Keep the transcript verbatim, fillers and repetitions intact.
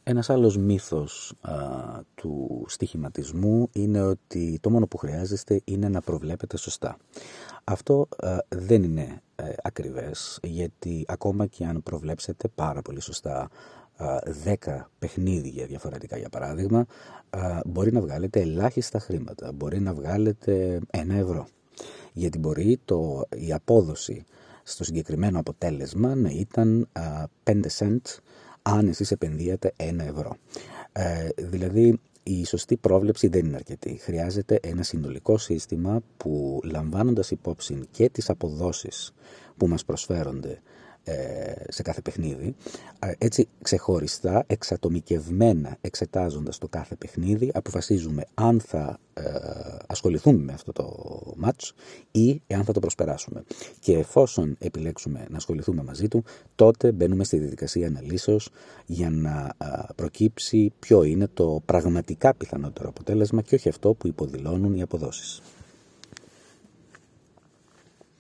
Ένας άλλος μύθος α, του στοιχηματισμού είναι ότι το μόνο που χρειάζεστε είναι να προβλέπετε σωστά. Αυτό α, δεν είναι ε, ακριβές, γιατί ακόμα και αν προβλέψετε πάρα πολύ σωστά δέκα παιχνίδια διαφορετικά, για παράδειγμα, α, μπορεί να βγάλετε ελάχιστα χρήματα, μπορεί να βγάλετε ένα ευρώ. Γιατί μπορεί το, η απόδοση στο συγκεκριμένο αποτέλεσμα να ήταν α, πέντε σεντ αν εσείς επενδύατε ένα ευρώ. Ε, δηλαδή η σωστή πρόβλεψη δεν είναι αρκετή. Χρειάζεται ένα συνολικό σύστημα που, λαμβάνοντας υπόψη και τις αποδόσεις που μας προσφέρονται σε κάθε παιχνίδι, έτσι ξεχωριστά, εξατομικευμένα εξετάζοντας το κάθε παιχνίδι, αποφασίζουμε αν θα ε, ασχοληθούμε με αυτό το match ή εάν θα το προσπεράσουμε. Και εφόσον επιλέξουμε να ασχοληθούμε μαζί του, τότε μπαίνουμε στη διαδικασία αναλύσεως για να ε, προκύψει ποιο είναι το πραγματικά πιθανότερο αποτέλεσμα και όχι αυτό που υποδηλώνουν οι αποδόσεις.